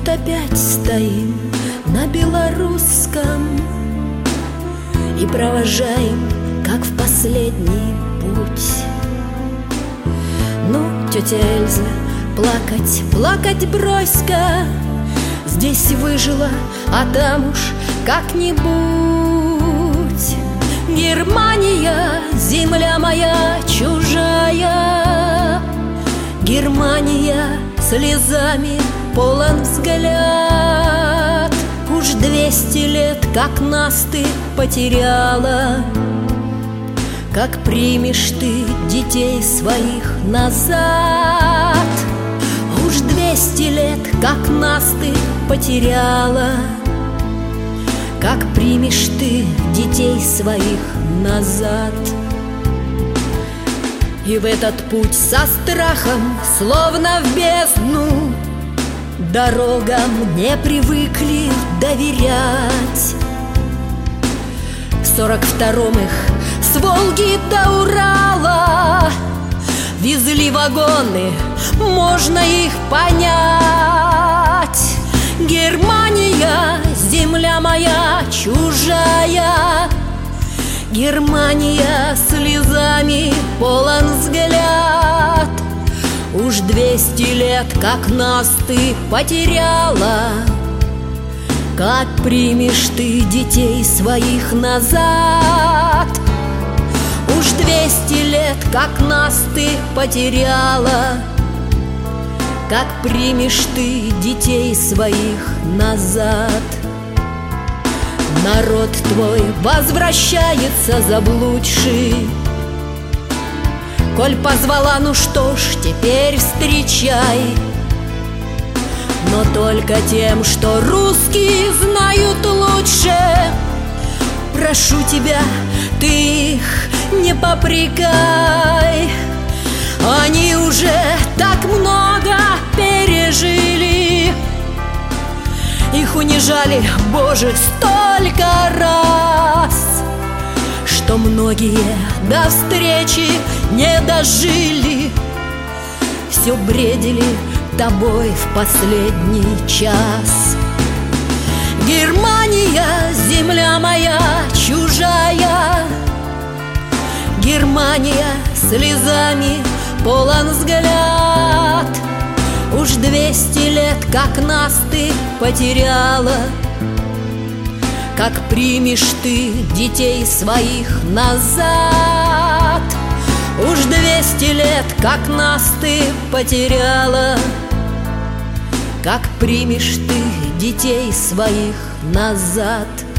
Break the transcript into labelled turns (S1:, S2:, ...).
S1: вот опять стоим на белорусском и провожаем, как в последний путь. Ну, тетя Эльза, плакать, плакать брось-ка, здесь выжила, а там уж как-нибудь. Германия, земля моя чужая, Германия, слезами полон взгляд. Уж 200 лет, как нас ты потеряла, как примешь ты детей своих назад. Уж 200 лет, как нас ты потеряла, как примешь ты детей своих назад. И в этот путь со страхом, словно в бездну, дорогам не привыкли доверять. В 42-м их с Волги до Урала везли вагоны, можно их понять. Германия, земля моя чужая, Германия, слезами полон взгляд. Уж 200 лет, как нас ты потеряла, как примешь ты детей своих назад. Уж 200 лет, как нас ты потеряла, как примешь ты детей своих назад. Народ твой возвращается заблудший, коль позвала, ну что ж, теперь встречай. Но только тем, что русские знают лучше, прошу тебя, ты их не попрекай. Они уже так много пережили, их унижали, Боже, столько раз, что многие до встречи не дожили, все бредили тобой в последний час. Германия, земля моя чужая, Германия, слезами полон взгляд. Уж 200 лет, как нас ты потеряла, как примешь ты детей своих назад. Уж 200 лет, как нас ты потеряла, как примешь ты детей своих назад.